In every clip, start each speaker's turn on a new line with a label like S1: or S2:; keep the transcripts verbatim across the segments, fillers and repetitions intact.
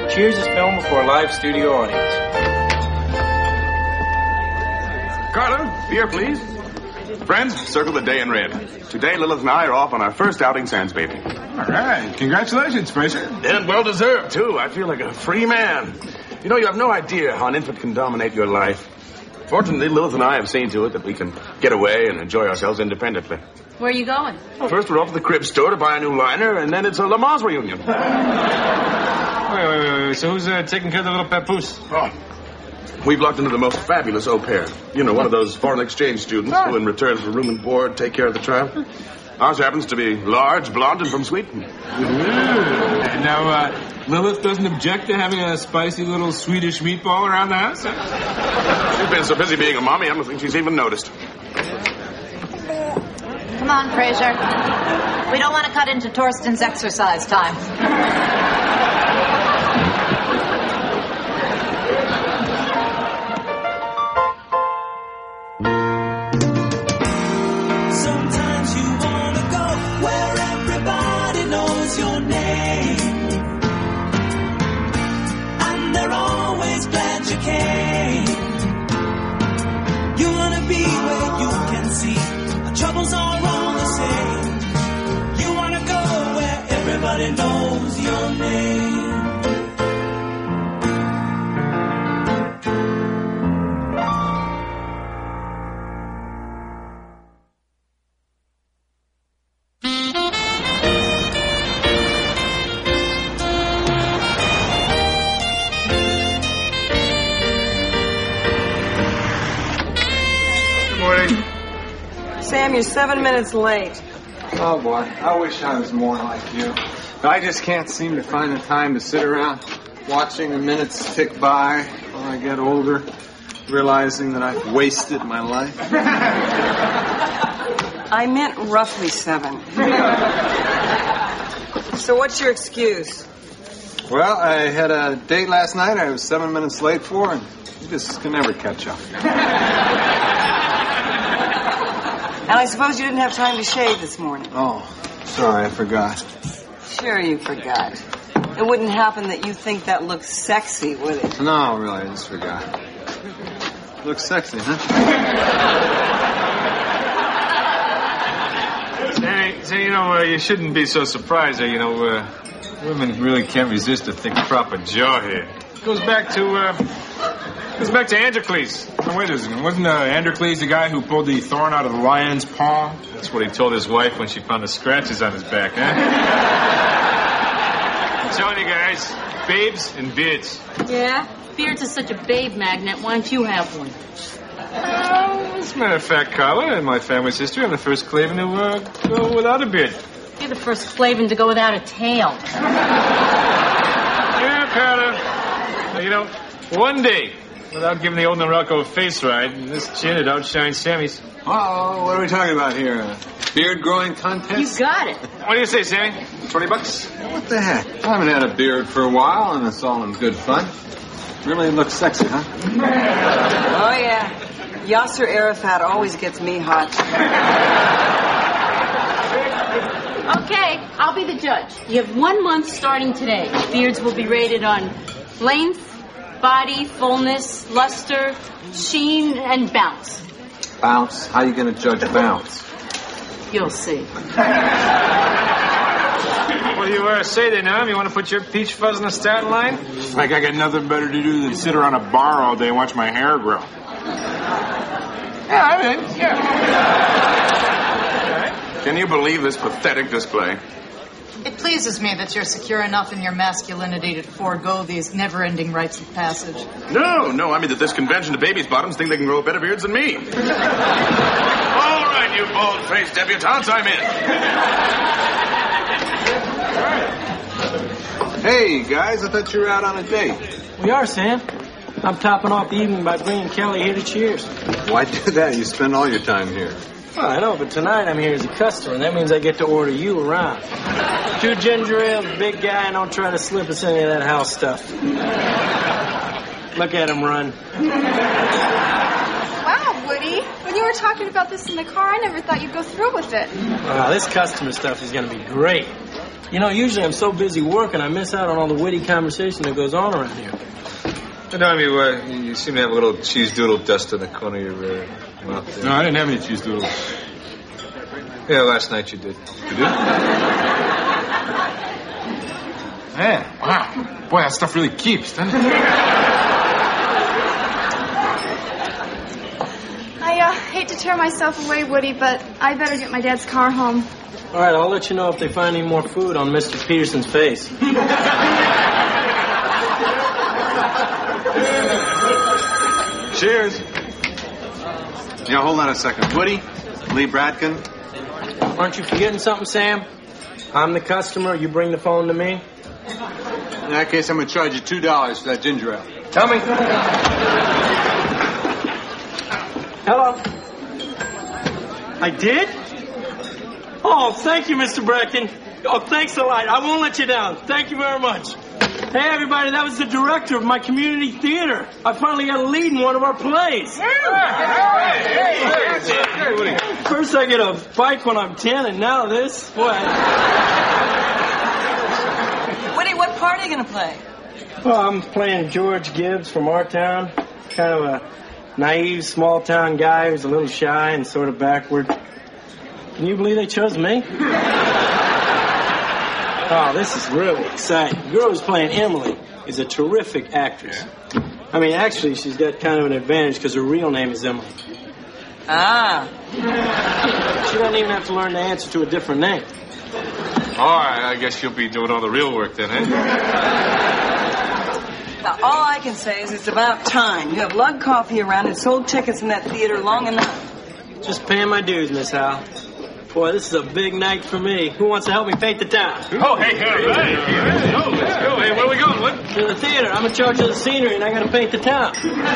S1: Cheers is filmed before a live studio audience.
S2: Carla, beer, please. Friends, circle the day in red. Today, Lilith and I are off on our first outing sans bathing.
S3: All right. Congratulations, Fraser.
S2: And well deserved, too. I feel like a free man. You know, you have no idea how an infant can dominate your life. Fortunately, Lilith and I have seen to it that we can get away and enjoy ourselves independently.
S4: Where are you going?
S2: First, we're off to the crib store to buy a new liner, and then it's a Lamaze reunion.
S3: Wait, wait, wait, wait. So who's uh, taking care of the little papoose?
S2: Oh, we've locked into the most fabulous au pair. You know, one of those foreign exchange students who, in return for room and board, take care of the child. Ours happens to be large, blonde, and from Sweden.
S3: And now, uh, Lilith doesn't object to having a spicy little Swedish meatball around the house?
S2: She's been so busy being a mommy, I don't think she's even noticed.
S4: Come on, Fraser. We don't want to cut into Torsten's exercise time.
S5: Sometimes you want to go where everybody knows your name, and they're always glad you came. You want to be where you can see our troubles are all the same. You want to go where everybody knows your name.
S6: Sam, you're seven minutes late.
S7: Oh, boy. I wish I was more like you. I just can't seem to find the time to sit around watching the minutes tick by while I get older, realizing that I've wasted my life.
S6: I meant roughly seven. So what's your excuse?
S7: Well, I had a date last night I was seven minutes late for, and you just can never catch up.
S6: And I suppose you didn't have time to shave this morning.
S7: Oh, sorry, I forgot.
S6: Sure you forgot. It wouldn't happen that you think that looks sexy, would it?
S7: No, really, I just forgot. Looks sexy, huh?
S3: Say, say, you know, uh, you shouldn't be so surprised. Uh, you know, uh, women really can't resist a thick, proper jaw here. It goes back to, uh, goes back to Androcles. Oh, wait a second. Wasn't uh, Androcles the guy who pulled the thorn out of the lion's paw? That's what he told his wife when she found the scratches on his back, huh? I'm telling you guys, babes and beards.
S4: Yeah? Beards is such a babe magnet. Why don't you have one?
S3: Uh, as a matter of fact, Carla, in my family's history, I'm the first Claven to uh, go without a beard.
S4: You're the first Flavin to go without a tail.
S3: Yeah, Carla. Now, you know, one day, without giving the old Norelco a face ride, this chin would outshine Sammy's.
S7: Oh, what are we talking about here? A beard growing contest?
S4: You got it.
S3: What do you say, Sammy? Twenty bucks?
S7: What the heck? I haven't had a beard for a while, and it's all in good fun. Really looks sexy, huh?
S6: Oh, yeah. Yasser Arafat always gets me hot.
S4: Okay, I'll be the judge. You have one month starting today. Beards will be rated on length, body, fullness, luster, sheen, and bounce.
S7: Bounce? How are you going to judge bounce?
S4: You'll see.
S3: What do you uh, say then, Nam? You want to put your peach fuzz in the starting line? Like I got nothing better to do than sit around a bar all day and watch my hair grow. Yeah, I mean, yeah.
S2: Can you believe this pathetic display?
S8: It pleases me that you're secure enough in your masculinity to forego these never-ending rites of passage.
S2: No, no, I mean that this convention of babies' bottoms think they can grow better beards than me. All right, you bald-faced debutantes, I'm in.
S7: Hey, guys, I thought you were out on a date.
S1: We are, Sam. I'm topping off the evening by bringing Kelly here to Cheers.
S7: Why do that? You spend all your time here.
S1: Well, I know, but tonight I'm here as a customer, and that means I get to order you around. Two ginger ale, big guy, and don't try to slip us any of that house stuff. Look at him run.
S9: Wow, Woody. When you were talking about this in the car, I never thought you'd go through with it.
S1: Wow, this customer stuff is going to be great. You know, usually I'm so busy working, I miss out on all the witty conversation that goes on around here.
S3: No, I mean, uh, you seem to have a little cheese doodle dust in the corner of your uh, mouth there.
S7: No, I didn't have any cheese doodles.
S3: Yeah, last night you did.
S7: You did? Man, wow. Boy, that stuff really keeps, doesn't it?
S9: I uh, hate to tear myself away, Woody, but I better get my dad's car home.
S1: All right, I'll let you know if they find any more food on Mister Peterson's face.
S7: Cheers. Yeah, hold on a second. Woody, Lee Bratkin.
S1: Aren't you forgetting something, Sam? I'm the customer. You bring the phone to me.
S7: In that case, I'm going to charge you two dollars for that ginger ale.
S3: Tell me.
S1: Hello. I did? Oh, thank you, Mister Bracken. Oh, thanks a lot. I won't let you down. Thank you very much. Hey, everybody, that was the director of my community theater. I finally got a lead in one of our plays. First I get a bike when I'm ten, and now this. What?
S6: Woody, what part are you going to play?
S1: Well, I'm playing George Gibbs from our town. Kind of a naive, small-town guy who's a little shy and sort of backward. Can you believe they chose me? Oh, this is really exciting. The girl who's playing Emily is a terrific actress. I mean, actually, she's got kind of an advantage because her real name is Emily.
S6: Ah.
S1: She doesn't even have to learn to answer to a different name.
S3: All right, I guess you'll be doing all the real work then, eh?
S6: Now, all I can say is it's about time. You have lug coffee around and sold tickets in that theater long enough.
S1: Just paying my dues, Miss Hal. Boy, this is a big night for me. Who wants to help me paint the town?
S3: Oh, hey, hey, hey, hey, hey, oh, let's go. Hey, where are we going? What?
S1: To the theater. I'm in charge of the scenery, and I got to paint the town.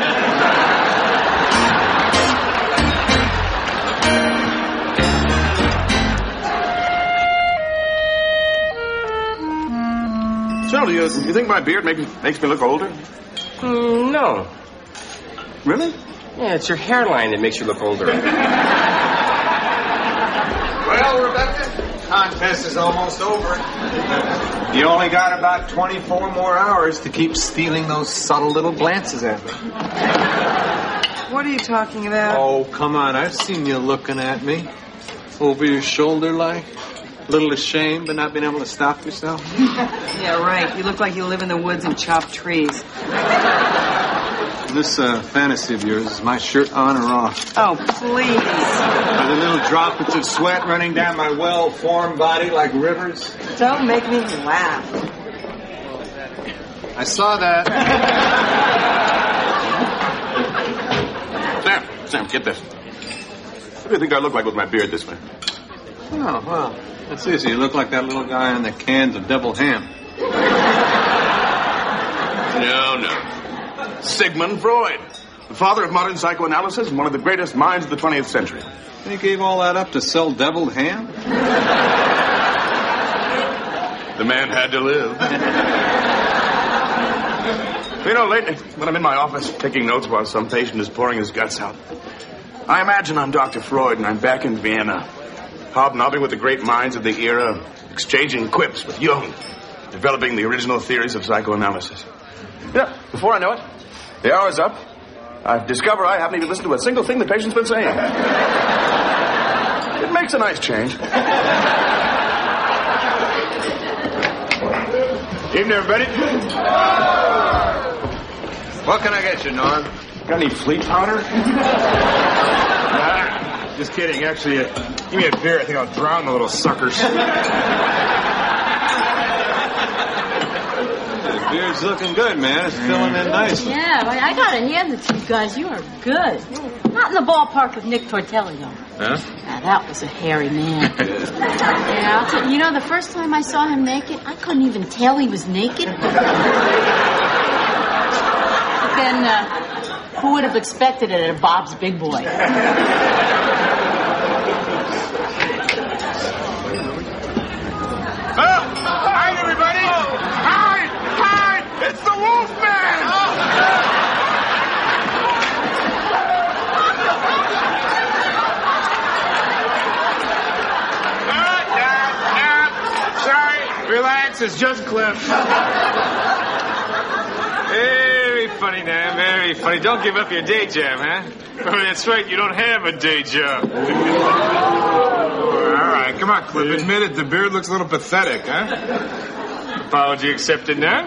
S2: So, do you, you think my beard make, makes me look older?
S10: Mm, no.
S2: Really?
S10: Yeah, it's your hairline that makes you look older.
S7: Well, Rebecca, contest is almost over. You only got about twenty-four more hours to keep stealing those subtle little glances at me.
S6: What are you talking about?
S7: Oh, come on. I've seen you looking at me. Over your shoulder like. A little ashamed but not being able to stop yourself.
S6: Yeah, right. You look like you live in the woods and chop trees.
S7: This uh, fantasy of yours, is my shirt on or off?
S6: Oh, please.
S7: Are the little droplets of sweat running down my well-formed body like rivers?
S6: Don't make me laugh.
S7: I saw that.
S2: Sam, Sam, get this. What do you think I look like with my beard this way?
S7: Oh, well, let's see. So you look like that little guy on the cans of deviled ham.
S2: No, no. Sigmund Freud, the father of modern psychoanalysis and one of the greatest minds of the twentieth century.
S7: He gave all that up to sell deviled ham?
S2: The man had to live. You know, lately, when I'm in my office taking notes while some patient is pouring his guts out, I imagine I'm Doctor Freud and I'm back in Vienna, hobnobbing with the great minds of the era, exchanging quips with Jung, developing the original theories of psychoanalysis. Yeah, before I know it, the hour's up. I discover I haven't even listened to a single thing the patient's been saying. It makes a nice change.
S7: Evening, everybody. What can I get you, Norm?
S2: Got any fleet powder?
S3: Nah, just kidding. Actually, uh, give me a beer. I think I'll drown the little suckers.
S7: The beard's looking good, man. It's filling in nice.
S4: Yeah, well, I gotta hand it to you guys. You are good. Not in the ballpark of Nick Tortelli, though.
S3: Huh?
S4: Now, that was a hairy man. Yeah, I'll tell you, you know, the first time I saw him naked, I couldn't even tell he was naked. But then, uh, who would have expected it at a Bob's Big Boy?
S2: Hide, everybody! Hide! Hide! It's the Wolfman!
S3: is just Clef. Very funny, man. Very funny. Don't give up your day job, huh? Oh, that's right. You don't have a day job.
S7: All right, come on, Cliff. Admit it. The beard looks a little pathetic, huh?
S3: Apology accepted now.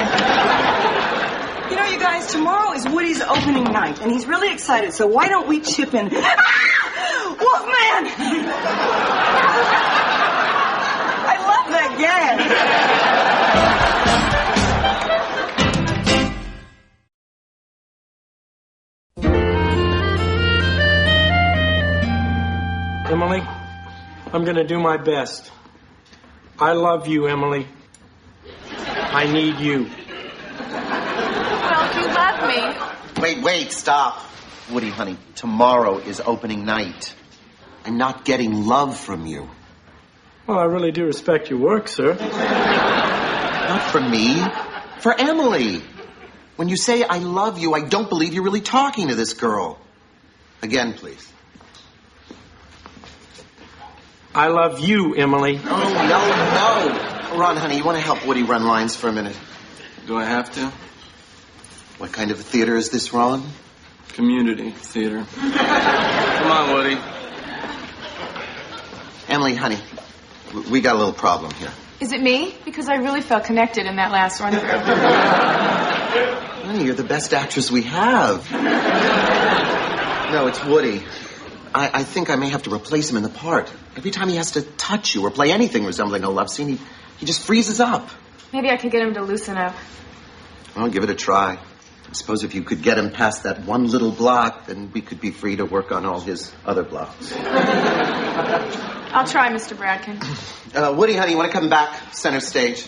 S6: You know, you guys, tomorrow is Woody's opening night, and he's really excited, so why don't we chip in? Ah! Wolfman! I love that gag.
S1: Emily, I'm going to do my best. I love you, Emily. I need you.
S9: Well, if you love me.
S11: Wait, wait, stop. Woody, honey, tomorrow is opening night. I'm not getting love from you.
S1: Well, I really do respect your work, sir.
S11: Not for me. For Emily. When you say I love you, I don't believe you're really talking to this girl. Again, please.
S1: I love you, Emily.
S11: Oh, no, no. Ron, honey, you want to help Woody run lines for a minute?
S7: Do I have to?
S11: What kind of a theater is this, Ron?
S7: Community theater. Come on, Woody.
S11: Emily, honey, we got a little problem here.
S9: Is it me? Because I really felt connected in that last run through.
S11: Honey, you're the best actress we have. No, it's Woody. I, I think I may have to replace him in the part. Every time he has to touch you or play anything resembling a love scene, he, he just freezes up.
S9: Maybe I could get him to loosen up.
S11: Well, give it a try. I suppose if you could get him past that one little block, then we could be free to work on all his other blocks.
S9: I'll try, Mister Bradkin.
S11: Uh, Woody, honey, you want to come back center stage?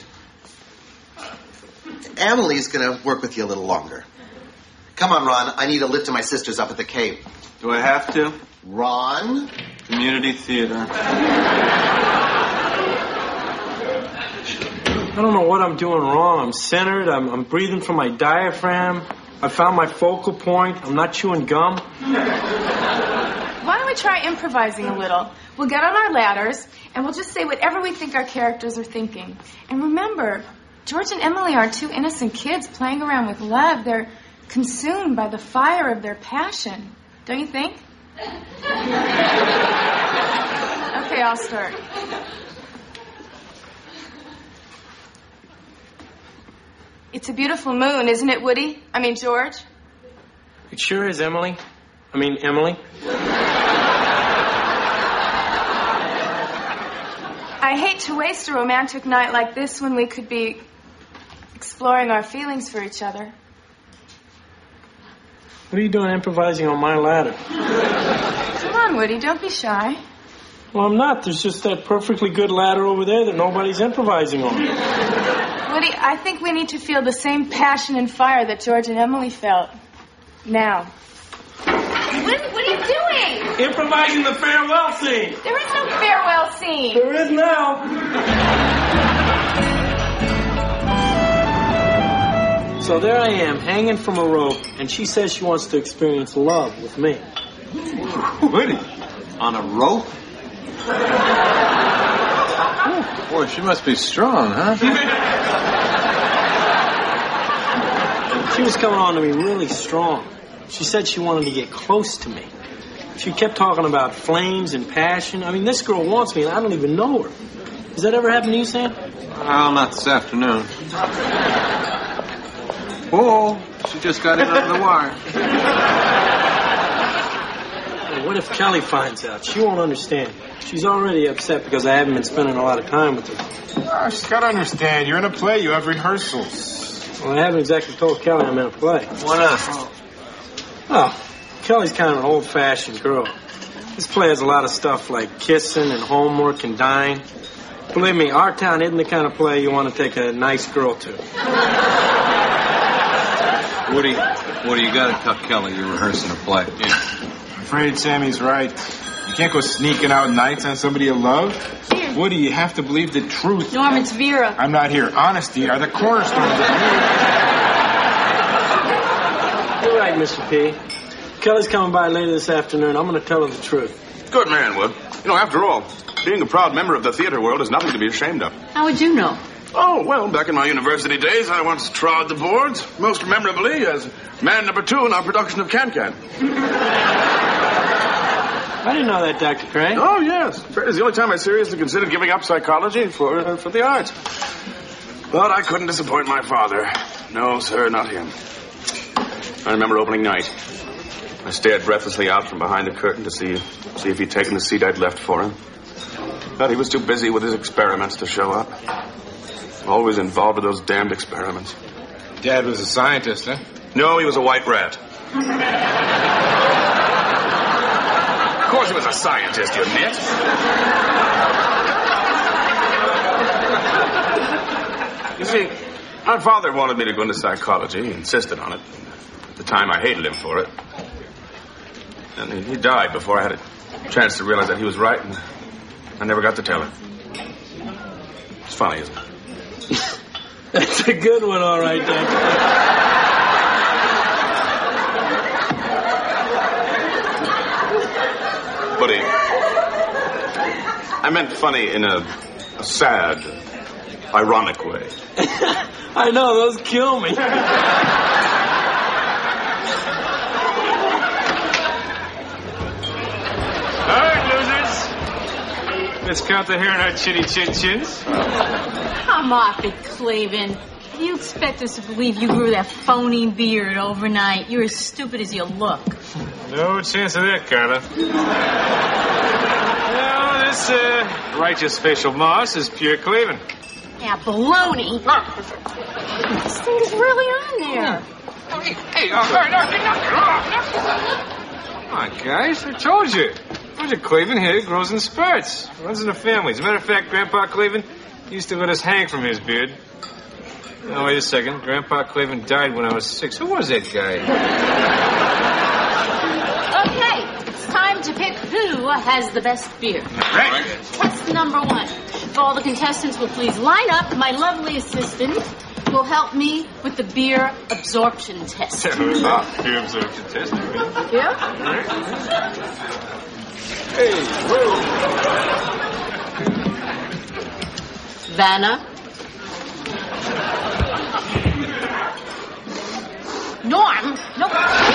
S11: Emily's going to work with you a little longer. Come on, Ron. I need a lift to my sisters up at the Cape.
S7: Do I have to?
S11: Ron?
S7: Community theater.
S1: I don't know what I'm doing wrong. I'm centered. I'm, I'm breathing from my diaphragm. I found my focal point. I'm not chewing gum.
S9: Why don't we try improvising a little? We'll get on our ladders, and we'll just say whatever we think our characters are thinking. And remember, George and Emily are two innocent kids playing around with love. They're consumed by the fire of their passion. Don't you think? Okay, I'll start. It's a beautiful moon, isn't it, Woody? I mean, George?
S1: It sure is, Emily. I mean, Emily.
S9: I hate to waste a romantic night like this when we could be exploring our feelings for each other.
S1: What are you doing improvising on my ladder?
S9: Come on, Woody, don't be shy.
S1: Well, I'm not. There's just that perfectly good ladder over there that nobody's improvising on.
S9: Woody, I think we need to feel the same passion and fire that George and Emily felt. Now. What, what are you doing?
S1: Improvising the farewell scene.
S9: There is no farewell scene.
S1: There is now. So there I am, hanging from a rope, and she says she wants to experience love with me.
S7: Woody, on a rope? Oh, boy, she must be strong, huh?
S1: She was coming on to me really strong. She said she wanted to get close to me. She kept talking about flames and passion. I mean, this girl wants me, and I don't even know her. Has that ever happened to you, Sam?
S7: Well, not this afternoon. Whoa, she just got in under the wire.
S1: Well, what if Kelly finds out? She won't understand. She's already upset because I haven't been spending a lot of time with her.
S7: Oh, she's got to understand. You're in a play. You have rehearsals.
S1: Well, I haven't exactly told Kelly I'm in a play.
S7: Why not?
S1: Oh, Kelly's kind of an old-fashioned girl. This play has a lot of stuff like kissing and homework and dying. Believe me, Our Town isn't the kind of play you want to take a nice girl to.
S7: Woody, Woody, you got to tell Kelly you're rehearsing a play. Yeah. I'm afraid Sammy's right. You can't go sneaking out nights on somebody you love.
S9: Here.
S7: Woody, you have to believe the truth.
S9: Norm, it's Vera.
S7: I'm not here. Honesty are the cornerstones of you.
S1: You're right, Mister P. Kelly's coming by later this afternoon. I'm going to tell her the truth.
S2: Good man, Wood. You know, after all, being a proud member of the theater world is nothing to be ashamed of.
S4: How would you know?
S2: Oh, well, back in my university days, I once trod the boards, most memorably as man number two in our production of Can-Can.
S1: I didn't know that, Doctor Craig.
S2: Oh, yes. It was the only time I seriously considered giving up psychology for, uh, for the arts. But I couldn't disappoint my father. No, sir, not him. I remember opening night. I stared breathlessly out from behind the curtain to see, see if he'd taken the seat I'd left for him. But he was too busy with his experiments to show up. Always involved with those damned experiments.
S3: Dad was a scientist, huh?
S2: No, he was a white rat. Of course he was a scientist, you nit. You see, my father wanted me to go into psychology. He insisted on it. At the time, I hated him for it. And he, he died before I had a chance to realize that he was right, and I never got to tell him. It's funny, isn't it?
S1: That's a good one, all right, Doctor.
S2: Buddy, I meant funny in a, a sad, ironic way.
S1: I know, those kill me.
S3: All right, losers. Let's count the hair on our chinny chin chins.
S4: Come off it, Clavin. You expect us to believe you grew that phony beard overnight? You're as stupid as you look.
S3: No chance of that, Carla. Well, this uh, righteous facial moss is pure Clavin.
S4: Yeah, baloney. This thing is really on there.
S3: Hey, hey, uh, no, no, come on, guys. I told you. I told you Clavin here grows in spurts. Runs in the family. As a matter of fact, Grandpa Clavin used to let us hang from his beard. Oh, wait a second. Grandpa Clavin died when I was six. Who was that guy?
S4: Okay, it's time to pick who has the best beard.
S2: Right.
S4: Test number one. If all the contestants will please line up, my lovely assistant will help me with the beer absorption test.
S3: Ah, beer absorption test.
S4: Yeah?
S3: Hey, whoa.
S4: Vanna. Norm. No.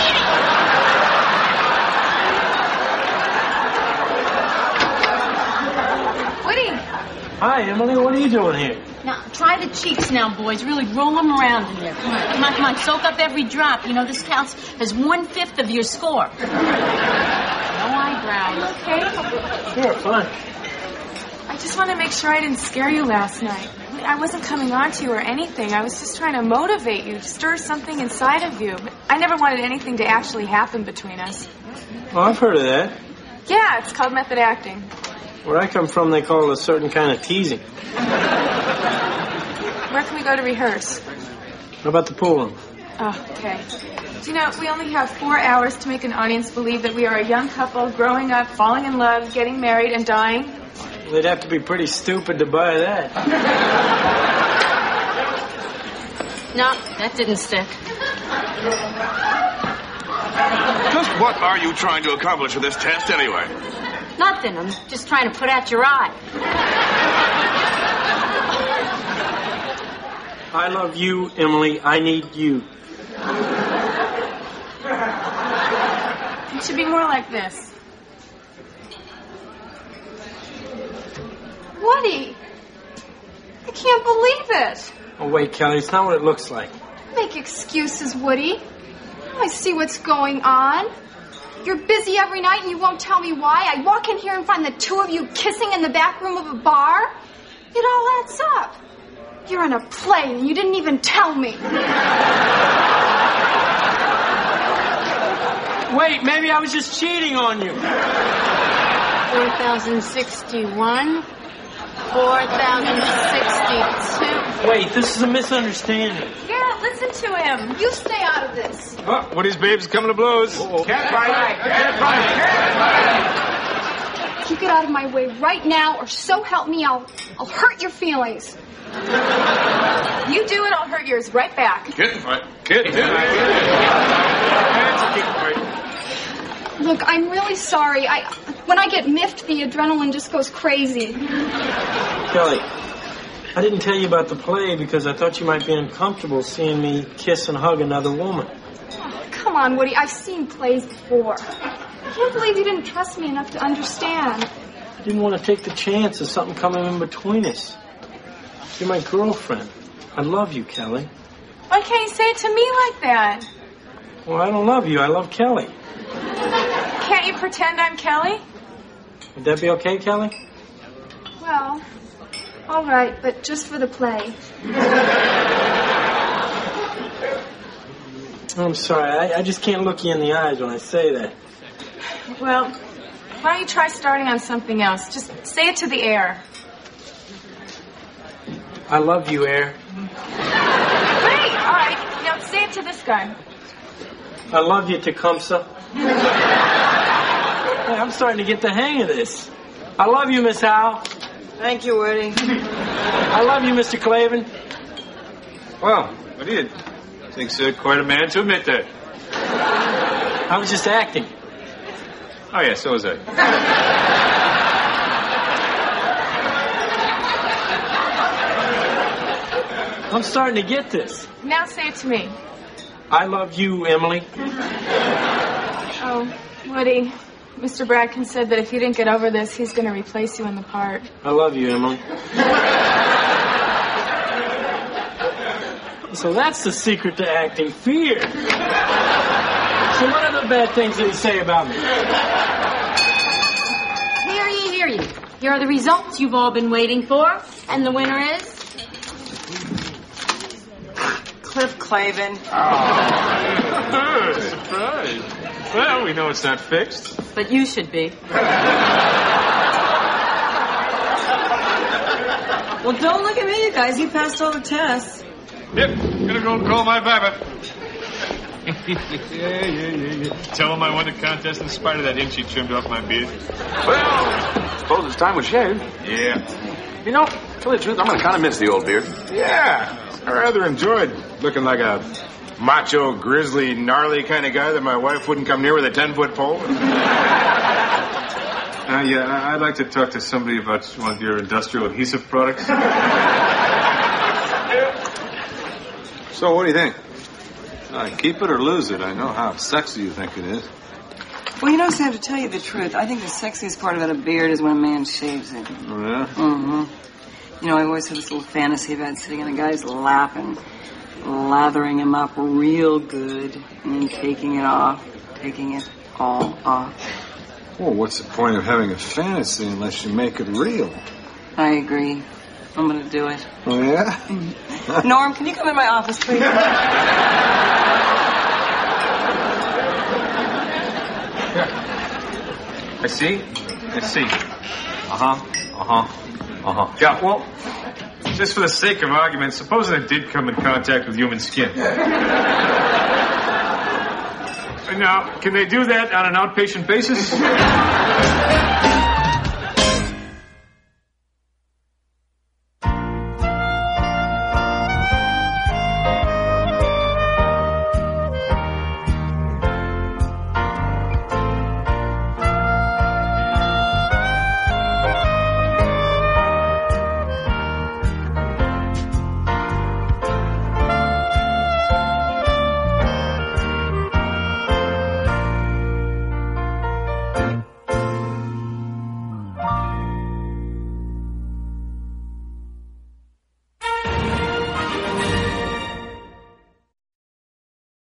S9: Woody.
S1: Hi, Emily. What are you doing here?
S4: Now, try the cheeks now, boys. Really roll them around in there. Come on, come on, come on. Soak up every drop. You know, this counts as one-fifth of your score. No eyebrows.
S9: Okay.
S1: Sure, fine.
S9: I just want to make sure I didn't scare you last night. I mean, I wasn't coming on to you or anything. I was just trying to motivate you, stir something inside of you. But I never wanted anything to actually happen between us.
S1: Well, I've heard of that.
S9: Yeah, it's called method acting.
S1: Where I come from, they call it a certain kind of teasing.
S9: Where can we go to rehearse?
S1: How about the pool room?
S9: Oh, okay. Do you know, we only have four hours to make an audience believe that we are a young couple growing up, falling in love, getting married, and dying.
S1: Well, they'd have to be pretty stupid to buy that.
S4: No, that didn't stick.
S2: Just what are you trying to accomplish with this test, anyway?
S4: Nothing. I'm just trying to put out your eye.
S1: I love you, Emily. I need you.
S9: It should be more like this.
S12: Woody! I can't believe it.
S1: Oh, wait, Kelly. It's not what it looks like.
S12: Make excuses, Woody. I see what's going on. You're busy every night and you won't tell me why. I walk in here and find the two of you kissing in the back room of a bar. It all adds up. You're in a play and you didn't even tell me.
S1: Wait, maybe I was just cheating on you.
S4: four thousand sixty-one. four thousand sixty-two.
S1: Wait, this is a misunderstanding.
S9: Yeah, listen to him.
S12: You stay out of this.
S3: Oh, Woody's babes coming to blows.
S2: Cat fight! Cat fight! Cat fight!
S12: You get out of my way right now or so help me, I'll, I'll hurt your feelings.
S9: You do it, I'll hurt yours right back.
S2: Kitten fight.
S3: Kitten fight.
S12: Look, I'm really sorry. I when I get miffed, the adrenaline just goes crazy.
S1: Kelly, I didn't tell you about the play because I thought you might be uncomfortable seeing me kiss and hug another woman.
S12: Oh, come on, Woody. I've seen plays before. I can't believe you didn't trust me enough to understand.
S1: I didn't want to take the chance of something coming in between us. You're my girlfriend. I love you, Kelly.
S9: Why can't you say it to me like that?
S1: Well, I don't love you. I love Kelly.
S9: Can't you pretend I'm Kelly?
S1: Would that be okay, Kelly?
S12: Well, all right, but just for the play.
S1: I'm sorry. I, I just can't look you in the eyes when I say that.
S9: Well, why don't you try starting on something else? Just say it to the air.
S1: I love you, Air.
S9: Great, all right. Now say it to this guy.
S1: I love you, Tecumseh. Hey, I'm starting to get the hang of this. I love you, Miss Howe.
S6: Thank you, Woody.
S1: I love you, Mister Clavin.
S3: Well, what do you think, sir? Quite a man to admit that.
S1: I was just acting.
S3: Oh, yeah, so was I.
S1: I'm starting to get this.
S9: Now say it to me.
S1: I love you, Emily.
S9: Oh, Woody, Mister Bracken said that if you didn't get over this, he's going to replace you in the part.
S1: I love you, Emily. So that's the secret to acting, fear. So what are the bad things that you say about me?
S4: Hear ye, hear ye. Here are the results you've all been waiting for. And the winner is...
S6: Cliff Clavin.
S3: Oh. Surprise. Well, we know it's not fixed.
S4: But you should be.
S6: Well, don't look at me, you guys. You passed all the tests.
S3: Yep, gonna go call my barber. yeah, yeah, yeah, yeah. Tell him I won the contest in spite of that inch he trimmed off my beard.
S2: Well, suppose it's time we shave.
S3: Yeah.
S2: You know, to tell you the truth, I'm gonna kind of miss the old beard.
S3: Yeah, I rather enjoyed looking like a macho, grizzly, gnarly kind of guy that my wife wouldn't come near with a ten-foot pole. uh, yeah, I'd like to talk to somebody about one of your industrial adhesive products. So, what do you think? Uh, keep it or lose it. I know how sexy you think it is.
S6: Well, you know, Sam, to tell you the truth, I think the sexiest part about a beard is when a man shaves it.
S3: Oh, yeah?
S6: Mm-hmm. You know, I always had this little fantasy about sitting in a guy's lap and lathering him up real good and then taking it off, taking it all off.
S3: Well, what's the point of having a fantasy unless you make it real?
S6: I agree. I'm going to do it.
S3: Oh, yeah?
S6: Norm, can you come in my office, please?
S3: I see. I see. Uh-huh. Uh-huh. Uh-huh. Yeah, well, just for the sake of argument, supposing it did come in contact with human skin. Now, can they do that on an outpatient basis?